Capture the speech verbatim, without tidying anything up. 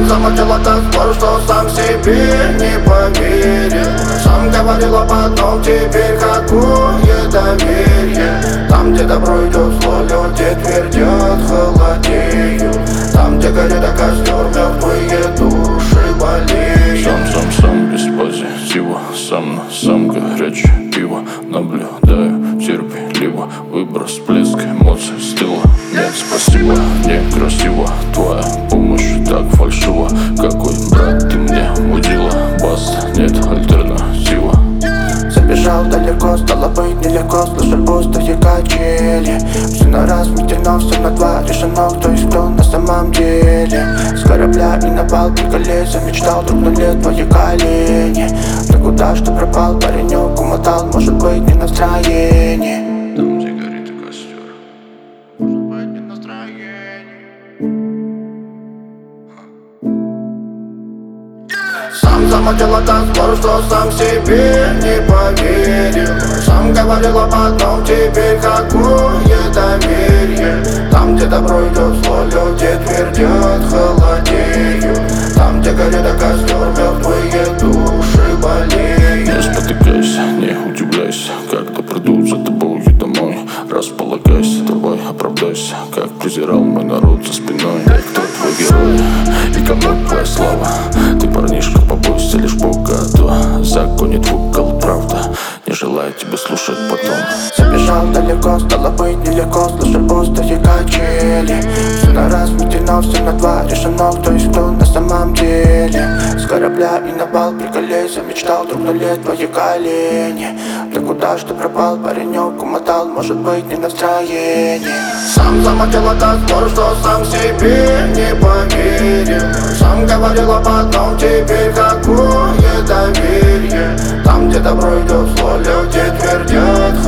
замутил этот спор, что сам себе не поверил. Сам говорил, а потом теперь какое доверие. Там, где добро идет зло, люди твердят, холодеют. Там, где горит костер, мертвые души болеют. Сам, сам, сам, без позитива. Сам на сам горячее пиво. Наблюдаю терпеливо. Выброс, плеск эмоций с тыла. Нет, спасибо, некрасиво. Твоя помощь так фальшива. Какой брат ты мне удила. Баста, нет альтернатива. Забежал далеко, стало быть нелегко. Слушать пустые качели. Все на раз метено, все на два решено. Кто есть кто на самом деле. С корабля и на бал приколей. Замечтал, дрогнули твои колени. Да куда ж ты пропал, паренек умотал. Может быть не настроение. Там, где горит костер, может быть не настроение. Сам замутил этот спор, что сам себе не поверил. Сам говорил, а потом теперь какое доверие. Там, где добро идет зло, люди твердят, холодеют. Там, где горит костер, мертвые души болеют. не спотыкайся, не удивляйся. Когда приду за тобою домой, располагайся, давай оправдайся. Как презирал мой народ за спиной. И кто твой герой, и кому твоя слава? Ты парнишка, побойся лишь Бога, да законит выкол, правда. Не желаю тебя слушать потом. Забежал далеко, стало быть нелегко. Слушай пустые качели. Все на раз метено, все на два решено. Кто есть кто на самом деле. С корабля и на бал приколей. Замечтал, дрогнули твои колени. Да куда ж ты пропал, паренек умотал. Может быть не настроение. Сам замутил этот спор, что сам себе не поверил. Сам говорил, а потом теперь какое доверие. Там, где добро идет зло, люди твердят,